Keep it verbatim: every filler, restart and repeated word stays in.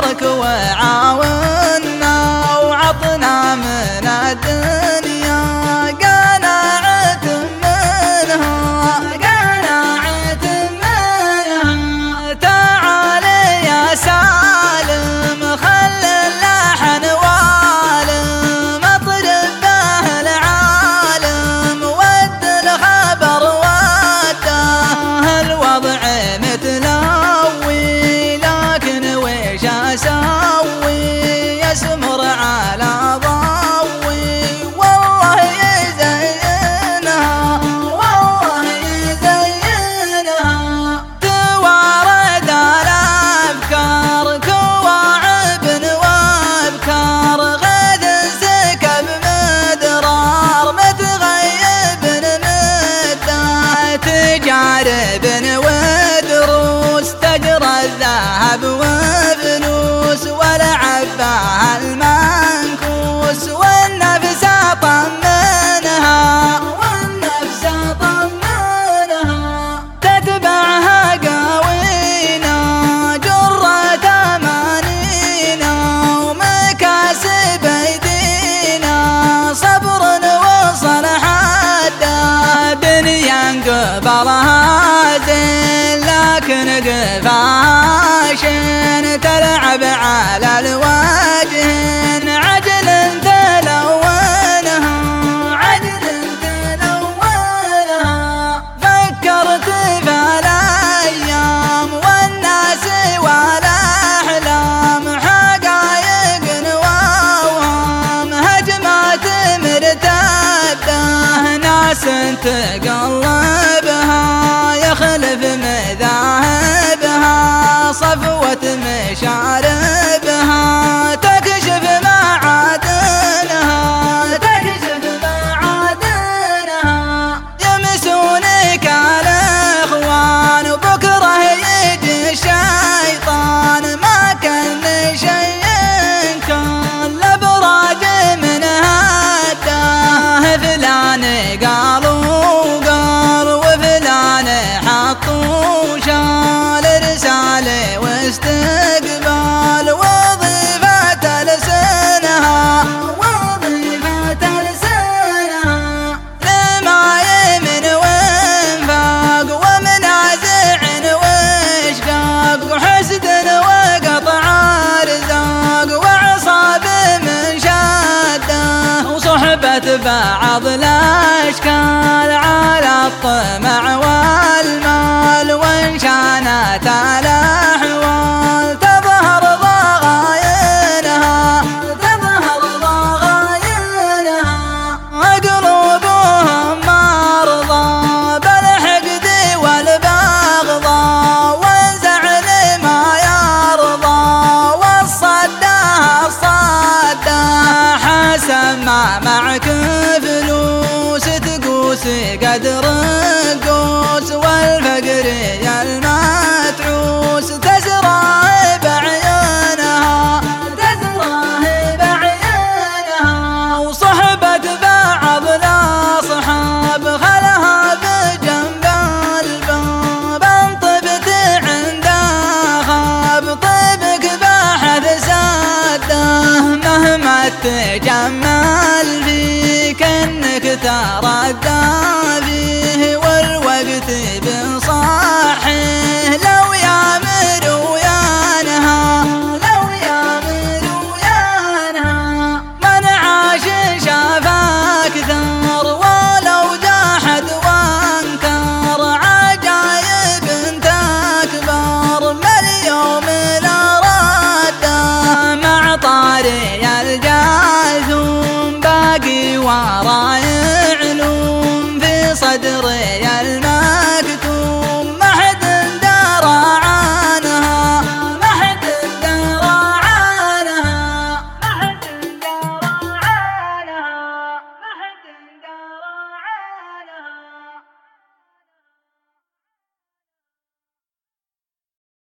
برك وعاونا وعطنا من الدنيا قناعة منها قناعة منها. تعال يا سالم خل اللحن والم اطرب به العالم ود الخبر وده الوضع متلوي لكن ويش اسوي يسمر على ضوي والله يزينها والله يزينها. توارد الافكار كواعب وابكار غد سكب مدرار متغيب مده تجارب ودروس تجرى الذهب وفلوس ولعبها المنكوس والنفس طمنها والنفس طمنها. تتبعها قوينا جرة امانينا ومكاسب ايدينا صبر وصل حده دنيا قبلها زين لكن قفاشن تلعب على الوجه عجل تلونها عجل تلونها. فكرت في الايام والناس والاحلام حقايق واوهام هجمات مرتده ناس تقلبها يخلف مذاهبها صفوة مشاربها تكشف معادنها تكشف معادنها. يمسونك الاخوان وبكره يجي الشيطان ما كان شيء كان لابراج من هده فلان قالوا قال وفلان حطوا شال رسالة واستقبال وظيفة لسنها وظيفة لسنها. لما يمن وانفاق ومنازع واشقاق وحسد وقطع رزاق وعصاب من شده وصحبة بعض الاشكال على الطمع والمال وانشانت الاحوال تظهر ضغاينها تظهر ضغاينها. قلوبهم مرضى بالحقد والبغضاء والزعل ما يرضى والصدى الصدى حسن ما معك فلوس تقوس قدر